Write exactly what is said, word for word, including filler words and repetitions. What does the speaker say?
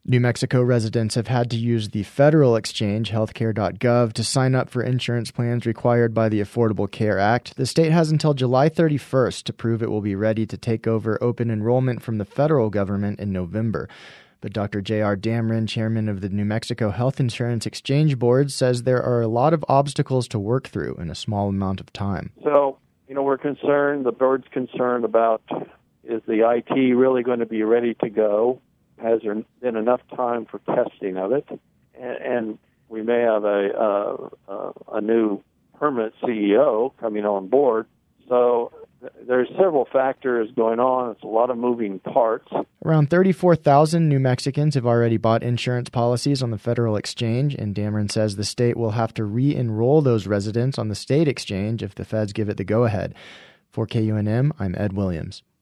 New Mexico residents have had to use the federal exchange, healthcare dot gov, to sign up for insurance plans required by the Affordable Care Act. The state has until July thirty-first to prove it will be ready to take over open enrollment from the federal government in November. But Doctor J R Damron, chairman of the New Mexico Health Insurance Exchange Board, says there are a lot of obstacles to work through in a small amount of time. So, you know, we're concerned, the board's concerned about, is the I T really going to be ready to go? Has there been enough time for testing of it? And, and we may have a, uh, uh, a new permanent C E O coming on board. So th- there's several factors going on. It's a lot of moving parts. Around thirty-four thousand New Mexicans have already bought insurance policies on the federal exchange, and Damron says the state will have to re-enroll those residents on the state exchange if the feds give it the go-ahead. For K U N M, I'm Ed Williams.